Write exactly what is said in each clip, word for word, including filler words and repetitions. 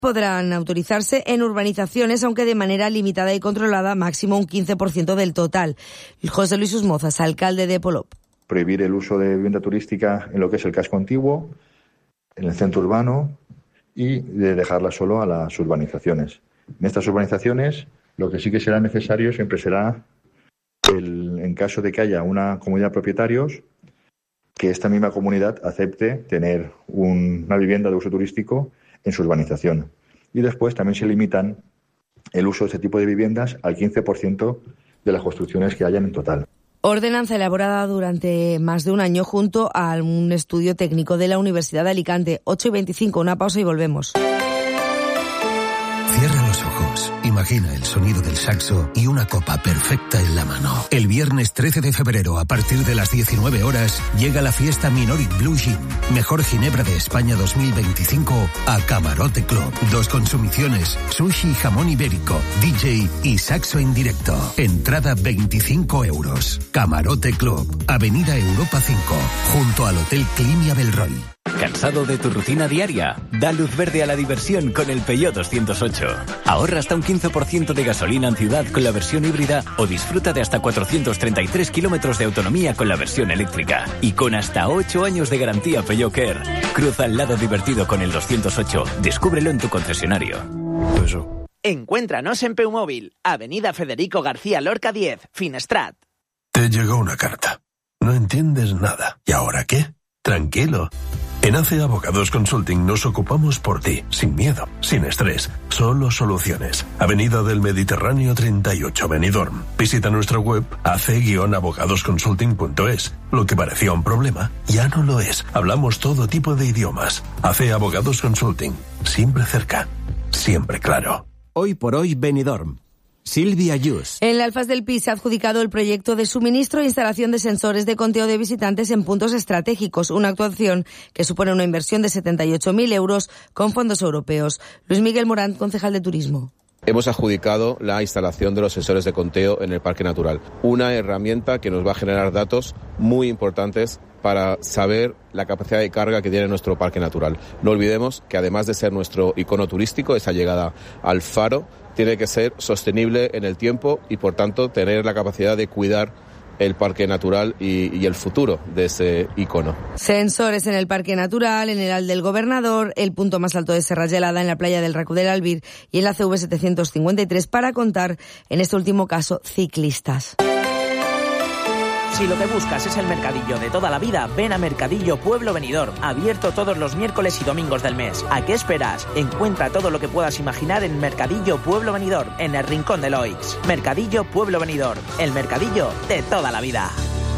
podrán autorizarse en urbanizaciones, aunque de manera limitada y controlada, máximo un quince por ciento del total. José Luis Usmozas, alcalde de Polop. Prohibir el uso de vivienda turística en lo que es el casco antiguo, en el centro urbano, y de dejarla solo a las urbanizaciones. En estas urbanizaciones, lo que sí que será necesario siempre será, el, en caso de que haya una comunidad de propietarios, que esta misma comunidad acepte tener un, una vivienda de uso turístico en su urbanización. Y después también se limitan el uso de este tipo de viviendas al quince por ciento de las construcciones que hayan en total. Ordenanza elaborada durante más de un año junto a un estudio técnico de la Universidad de Alicante. ocho y veinticinco, una pausa y volvemos. Cierra los ojos, imagina el sonido del saxo y una copa perfecta en la mano. El viernes trece de febrero, a partir de las diecinueve horas, llega la fiesta Minoric Blue Gin, mejor ginebra de España dos mil veinticinco, a Camarote Club. Dos consumiciones, sushi y jamón ibérico, D J y saxo en directo. Entrada veinticinco euros. Camarote Club, Avenida Europa cinco, junto al Hotel Clinia Belroy. ¿Cansado de tu rutina diaria? Da luz verde a la diversión con el Peugeot doscientos ocho. Ahorra hasta un quince por ciento de gasolina en ciudad con la versión híbrida o disfruta de hasta cuatrocientos treinta y tres kilómetros de autonomía con la versión eléctrica. Y con hasta ocho años de garantía Peugeot Care. Cruza el lado divertido con el doscientos ocho. Descúbrelo en tu concesionario. Eso. Encuéntranos en Peumóvil, Avenida Federico García Lorca diez, Finestrat. Te llegó una carta. No entiendes nada. ¿Y ahora qué? Tranquilo. En A C E Abogados Consulting nos ocupamos por ti, sin miedo, sin estrés, solo soluciones. Avenida del Mediterráneo treinta y ocho, Benidorm. Visita nuestra web a c guion abogados consulting punto es. Lo que parecía un problema, ya no lo es. Hablamos todo tipo de idiomas. A C E Abogados Consulting, siempre cerca, siempre claro. Hoy por hoy, Benidorm. Silvia Yus. En la Alfaz del Pi se ha adjudicado el proyecto de suministro e instalación de sensores de conteo de visitantes en puntos estratégicos, una actuación que supone una inversión de setenta y ocho mil euros con fondos europeos. Luis Miguel Morán, concejal de Turismo. Hemos adjudicado la instalación de los sensores de conteo en el Parque Natural, una herramienta que nos va a generar datos muy importantes para saber la capacidad de carga que tiene nuestro Parque Natural. No olvidemos que además de ser nuestro icono turístico, esa llegada al faro tiene que ser sostenible en el tiempo y por tanto tener la capacidad de cuidar el Parque Natural y, y el futuro de ese icono. Sensores en el Parque Natural, en el Al del Gobernador, el punto más alto de Serra Gelada, en la playa del Racu del Albir y en la C V setecientos cincuenta y tres, para contar, en este último caso, ciclistas. Si lo que buscas es el mercadillo de toda la vida, ven a Mercadillo Pueblo Benidorm, abierto todos los miércoles y domingos del mes. ¿A qué esperas? Encuentra todo lo que puedas imaginar en Mercadillo Pueblo Benidorm, en el Rincón de Loix. Mercadillo Pueblo Benidorm, el mercadillo de toda la vida.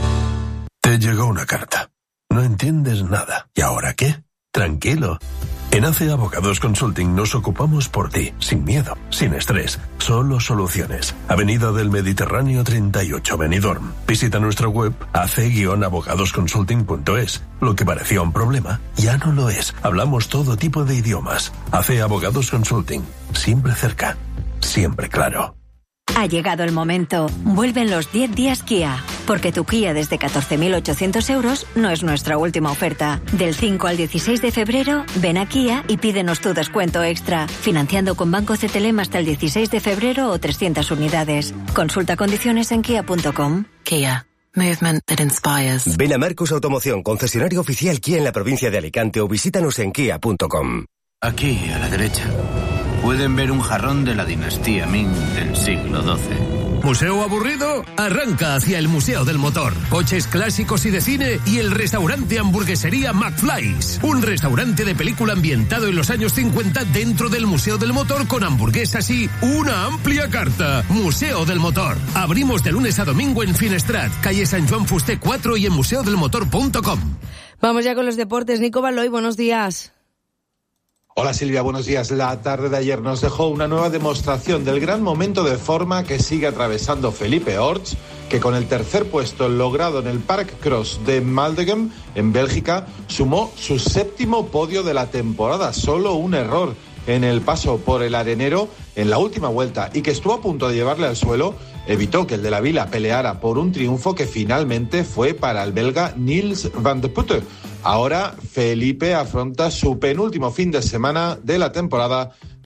Te llegó una carta. No entiendes nada. ¿Y ahora qué? Tranquilo. En A C E Abogados Consulting nos ocupamos por ti, sin miedo, sin estrés, solo soluciones. Avenida del Mediterráneo treinta y ocho, Benidorm. Visita nuestra web a c guion abogados consulting punto es. Lo que parecía un problema, ya no lo es. Hablamos todo tipo de idiomas. A C E Abogados Consulting, siempre cerca, siempre claro. Ha llegado el momento. Vuelven los diez días Kia. Porque tu Kia desde catorce mil ochocientos euros no es nuestra última oferta. Del cinco al dieciséis de febrero, ven a Kia y pídenos tu descuento extra. Financiando con Banco C T L M hasta el dieciséis de febrero o trescientas unidades. Consulta condiciones en kia punto com. Kia. Movement that inspires. Ven a Marcus Automoción, concesionario oficial Kia en la provincia de Alicante, o visítanos en kia punto com. Aquí, a la derecha, pueden ver un jarrón de la dinastía Ming del siglo doce. ¿Museo aburrido? Arranca hacia el Museo del Motor. Coches clásicos y de cine y el restaurante hamburguesería McFly's. Un restaurante de película ambientado en los años cincuenta dentro del Museo del Motor con hamburguesas y una amplia carta. Museo del Motor. Abrimos de lunes a domingo en Finestrat, calle San Joan Fuster cuatro y en museo del motor punto com. Vamos ya con los deportes. Nico Baloy, buenos días. Hola Silvia, buenos días. La tarde de ayer nos dejó una nueva demostración del gran momento de forma que sigue atravesando Felipe Orts, que con el tercer puesto logrado en el Park Cross de Maldegem, en Bélgica, sumó su séptimo podio de la temporada. Solo un error en el paso por el arenero en la última vuelta y que estuvo a punto de llevarle al suelo evitó que el de la Vila peleara por un triunfo que finalmente fue para el belga Niels van de Putte. Ahora Felipe afronta su penúltimo fin de semana de la temporada